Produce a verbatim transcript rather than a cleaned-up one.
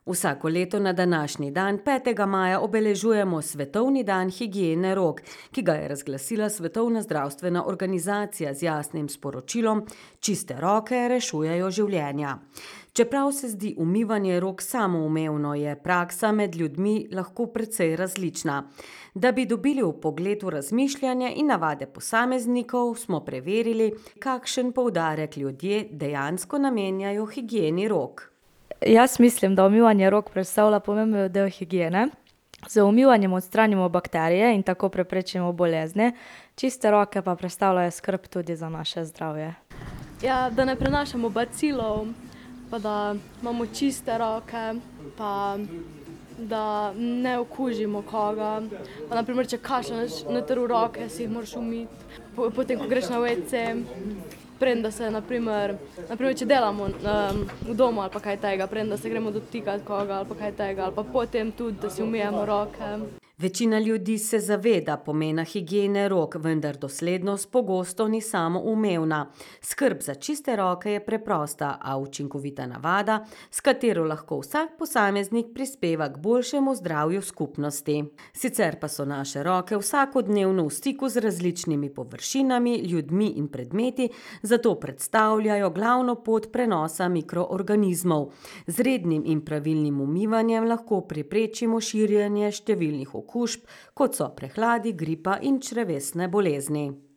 Vsako leto na današnji dan, petega maja, obeležujemo Svetovni dan higiene rok, ki ga je razglasila Svetovna zdravstvena organizacija z jasnim sporočilom: čiste roke rešujejo življenja. Čeprav se zdi umivanje rok samoumevno, je praksa med ljudmi lahko precej različna. Da bi dobili vpogled v razmišljanje in navade posameznikov, smo preverili, kakšen poudarek ljudje dejansko namenjajo higieni rok. Jaz mislim, da umivanje rok predstavlja pomemben del higiene. Z umivanjem odstranimo bakterije in tako preprečimo bolezni, čiste roke pa predstavljajo skrb tudi za naše zdravje. Ja, da ne prenašamo bacilov, pa da imamo čiste roke, pa da ne okužimo koga. Pa na primer, če kašljaš noter v roke, si jih moraš umiti. Potem, ko greš na wc, preden da se, na primer, na primer, če delamo um, v domu ali pa kaj tega, preden da se gremo dotikati koga ali pa kaj tega, ali pa potem tudi, da si umijemo roke. Večina ljudi se zaveda pomena higiene rok, vendar doslednost pogosto ni samoumevna. Skrb za čiste roke je preprosta, a učinkovita navada, s katero lahko vsak posameznik prispeva k boljšemu zdravju skupnosti. Sicer pa so naše roke vsakodnevno v stiku z različnimi površinami, ljudmi in predmeti, zato predstavljajo glavno pot prenosa mikroorganizmov. Z rednim in pravilnim umivanjem lahko preprečimo širjenje številnih okužb, kot so prehladi, gripa in črevesne bolezni.